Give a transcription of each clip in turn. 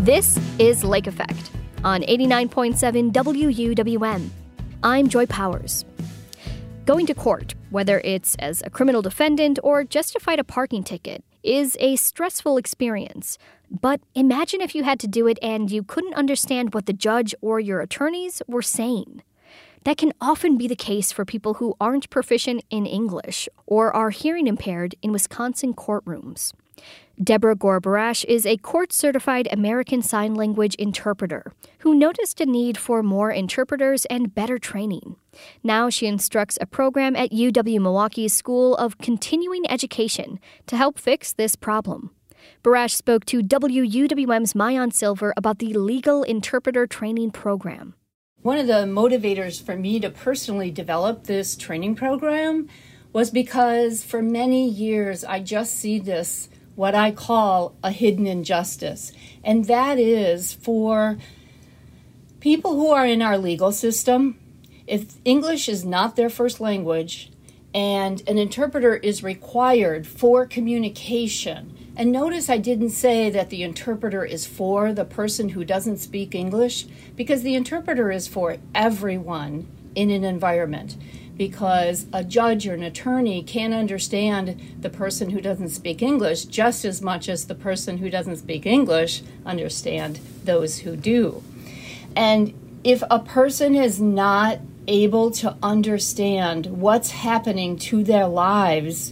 This is Lake Effect on 89.7 WUWM. I'm Joy Powers. Going to court, whether it's as a criminal defendant or just to fight a parking ticket, is a stressful experience. But imagine if you had to do it and you couldn't understand what the judge or your attorneys were saying. That can often be the case for people who aren't proficient in English or are hearing impaired in Wisconsin courtrooms. Deborah Gore-Barash is a court-certified American Sign Language interpreter who noticed a need for more interpreters and better training. Now she instructs a program at UW-Milwaukee's School of Continuing Education to help fix this problem. Barash spoke to WUWM's Maayan Silver about the Legal Interpreter Training Program. One of the motivators for me to personally develop this training program was because for many years I just see this, what I call a hidden injustice. And that is for people who are in our legal system, if English is not their first language and an interpreter is required for communication. And notice I didn't say that the interpreter is for the person who doesn't speak English, because the interpreter is for everyone in an environment. Because a judge or an attorney can't understand the person who doesn't speak English just as much as the person who doesn't speak English understand those who do. And if a person is not able to understand what's happening to their lives,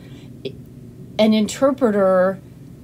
an interpreter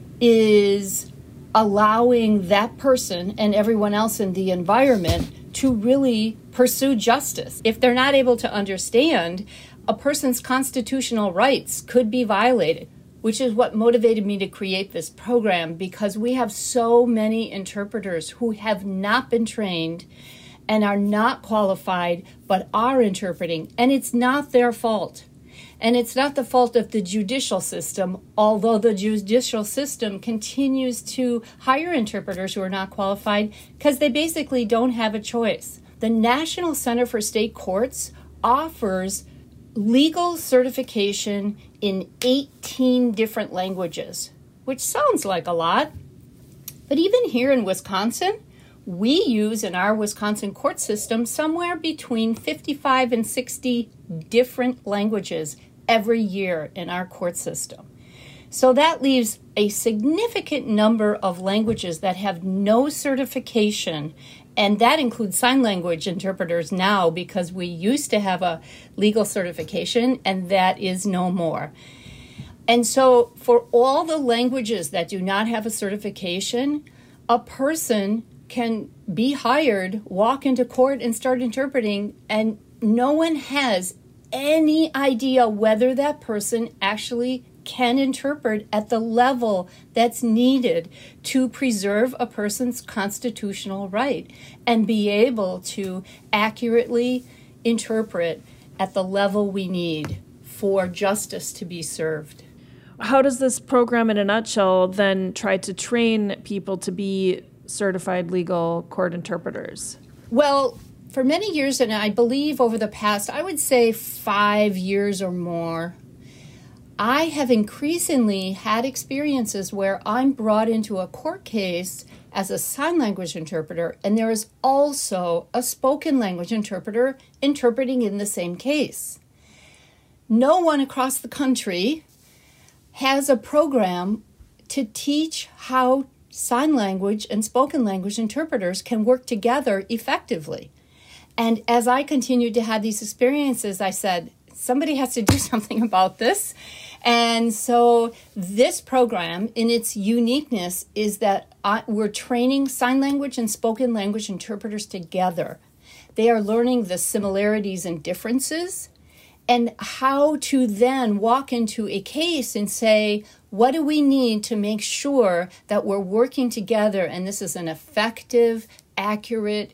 is allowing that person and everyone else in the environment to really pursue justice. If they're not able to understand, a person's constitutional rights could be violated, which is what motivated me to create this program, because we have so many interpreters who have not been trained and are not qualified, but are interpreting, and it's not their fault. And it's not the fault of the judicial system, although the judicial system continues to hire interpreters who are not qualified because they basically don't have a choice. The National Center for State Courts offers legal certification in 18 different languages, which sounds like a lot. But even here in Wisconsin, we use in our Wisconsin court system somewhere between 55 and 60 different languages every year in our court system. So that leaves a significant number of languages that have no certification, and that includes sign language interpreters now, because we used to have a legal certification and that is no more. And so for all the languages that do not have a certification, a person can be hired, walk into court and start interpreting, and no one has any idea whether that person actually can interpret at the level that's needed to preserve a person's constitutional right and be able to accurately interpret at the level we need for justice to be served. How does this program in a nutshell then try to train people to be certified legal court interpreters? Well, for many years, and I believe over the past, I would say 5 years or more, I have increasingly had experiences where I'm brought into a court case as a sign language interpreter, and there is also a spoken language interpreter interpreting in the same case. No one across the country has a program to teach how sign language and spoken language interpreters can work together effectively. And as I continued to have these experiences, I said, somebody has to do something about this. And so this program, in its uniqueness, is that we're training sign language and spoken language interpreters together. They are learning the similarities and differences and how to then walk into a case and say, what do we need to make sure that we're working together and this is an effective, accurate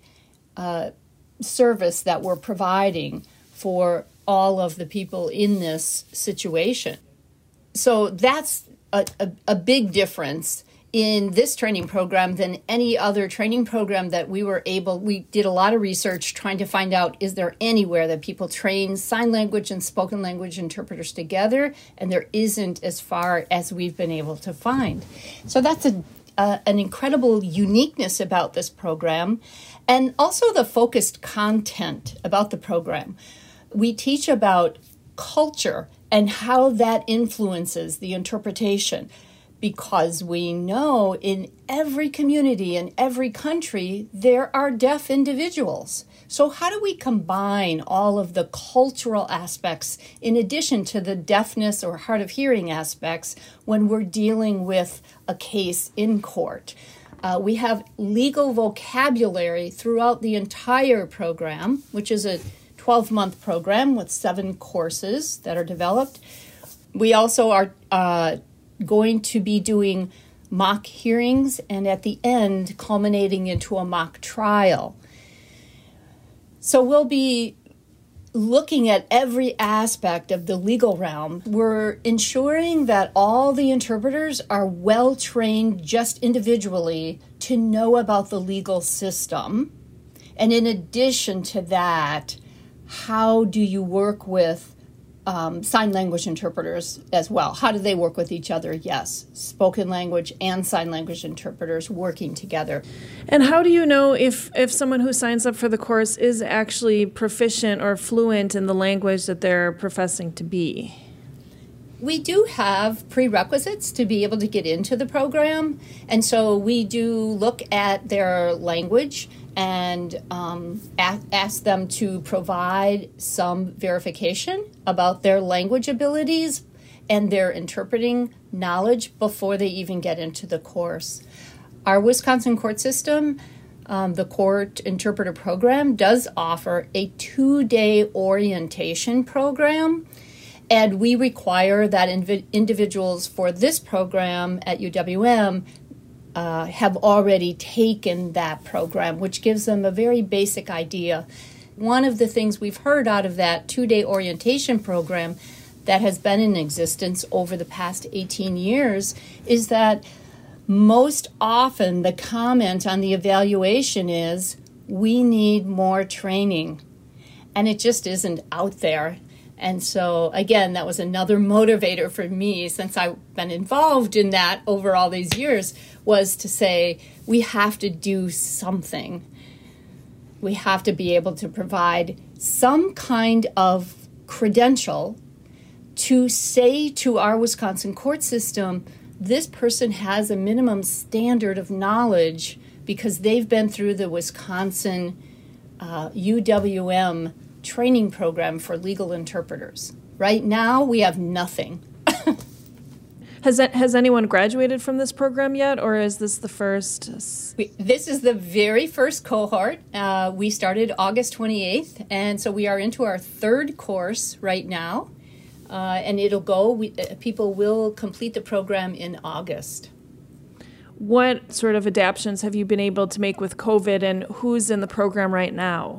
service that we're providing for all of the people in this situation. So that's a big difference in this training program than any other training program that we did a lot of research trying to find out, is there anywhere that people train sign language and spoken language interpreters together? And there isn't, as far as we've been able to find. So that's an incredible uniqueness about this program, and also the focused content about the program. We teach about culture and how that influences the interpretation, because we know in every community, in every country, there are deaf individuals. So how do we combine all of the cultural aspects in addition to the deafness or hard of hearing aspects when we're dealing with a case in court? We have legal vocabulary throughout the entire program, which is a 12-month program with 7 courses that are developed. We also are going to be doing mock hearings and at the end culminating into a mock trial. So we'll be looking at every aspect of the legal realm. We're ensuring that all the interpreters are well trained just individually to know about the legal system. And in addition to that, how do you work with sign language interpreters as well? How do they work with each other? Yes, spoken language and sign language interpreters working together. And how do you know if someone who signs up for the course is actually proficient or fluent in the language that they're professing to be? We do have prerequisites to be able to get into the program, and so we do look at their language and ask them to provide some verification about their language abilities and their interpreting knowledge before they even get into the course. Our Wisconsin court system, the court interpreter program, does offer a 2-day orientation program, and we require that individuals for this program at UWM have already taken that program, which gives them a very basic idea. One of the things we've heard out of that 2-day orientation program that has been in existence over the past 18 years is that most often the comment on the evaluation is, we need more training. And it just isn't out there. And so, again, that was another motivator for me, since I've been involved in that over all these years, was to say, we have to do something. We have to be able to provide some kind of credential to say to our Wisconsin court system, this person has a minimum standard of knowledge because they've been through the Wisconsin UWM training program for legal interpreters. Right now, we have nothing. Has anyone graduated from this program yet, or is this the first? This is the very first cohort. We started August 28th, and so we are into our 3rd course right now, and it'll go. People will complete the program in August. What sort of adaptations have you been able to make with COVID, and who's in the program right now?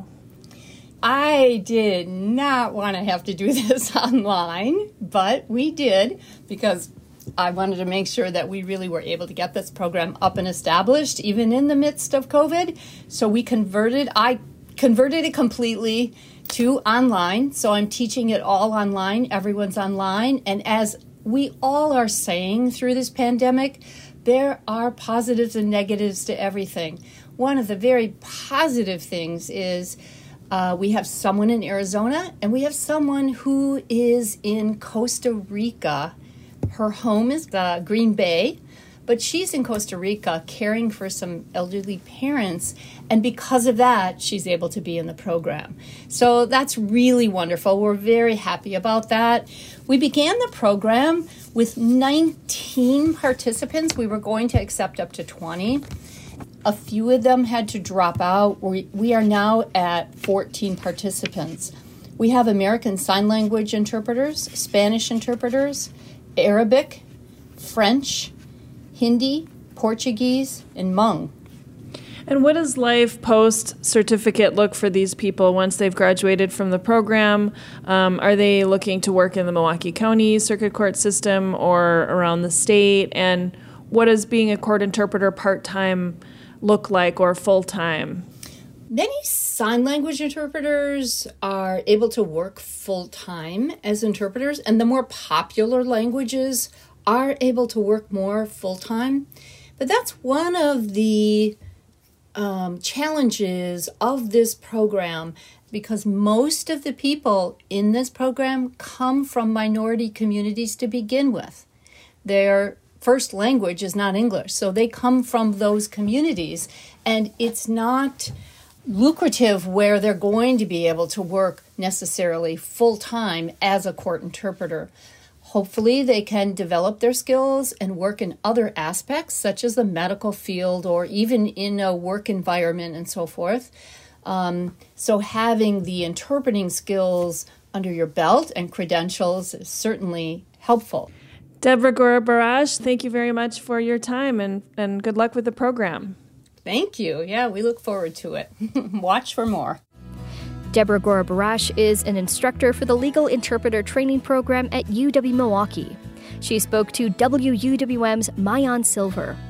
I did not want to have to do this online, but we did because I wanted to make sure that we really were able to get this program up and established, even in the midst of COVID. So I converted it completely to online. So I'm teaching it all online. Everyone's online. And as we all are saying through this pandemic, there are positives and negatives to everything. One of the very positive things is we have someone in Arizona, and we have someone who is in Costa Rica. Her home is Green Bay, but she's in Costa Rica caring for some elderly parents, and because of that, she's able to be in the program. So that's really wonderful. We're very happy about that. We began the program with 19 participants. We were going to accept up to 20. A few of them had to drop out. We are now at 14 participants. We have American Sign Language interpreters, Spanish interpreters, Arabic, French, Hindi, Portuguese, and Hmong. And what does life post-certificate look for these people once they've graduated from the program? Are they looking to work in the Milwaukee County Circuit Court system or around the state? And what does being a court interpreter part-time look like, or full-time? Many sign language interpreters are able to work full-time as interpreters, and the more popular languages are able to work more full-time. But that's one of the challenges of this program, because most of the people in this program come from minority communities to begin with. Their first language is not English, so they come from those communities, and it's not lucrative where they're going to be able to work necessarily full-time as a court interpreter. Hopefully they can develop their skills and work in other aspects, such as the medical field or even in a work environment and so forth. So having the interpreting skills under your belt and credentials is certainly helpful. Deborah Gora-Barash, thank you very much for your time, and good luck with the program. Thank you. Yeah, we look forward to it. Watch for more. Deborah Gora-Barash is an instructor for the Legal Interpreter Training Program at UW-Milwaukee. She spoke to WUWM's Maayan Silver.